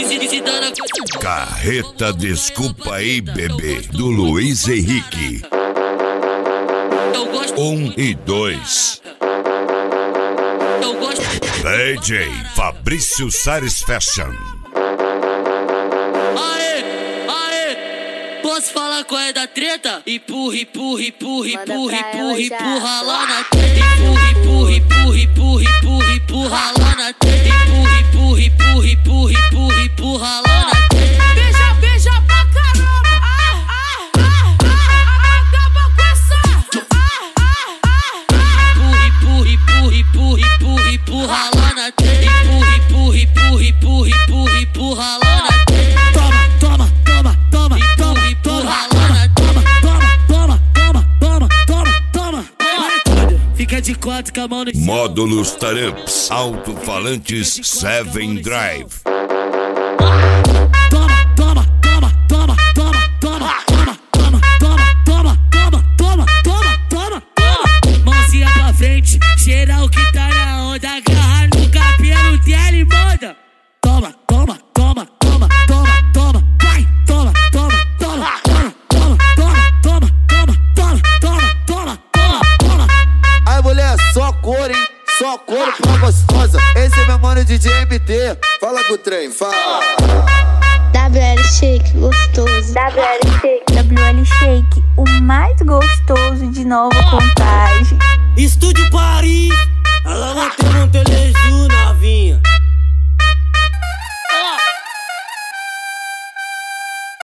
se dando. Carreta Desculpa Aí Bebê, do Luiz Henrique. 1 e 2. DJ Fabrício Sares Fashion. Posso falar qual é da treta? Empurra lá na treta. Empurra lá na treta. Empurra lá na treta. Beija pra caramba. Acaba com essa. Empurra lá na treta. Empurra lá na treta. Toma. Fica de quatro com a mão no chão. Módulos Taramps, alto-falantes 7 Drive. Mãozinha pra frente, geral que tá na onda, agarra no cabelo dela e manda. Toma, vai, toma. Ai mulher, só cor, hein? Só couro pra gostosa. Esse é meu mano DJ MT. Fala com o trem, fala. WL Shake, gostoso. WL Shake, o mais gostoso de Nova Contagem. Estúdio Paris, ela bateu no teleju.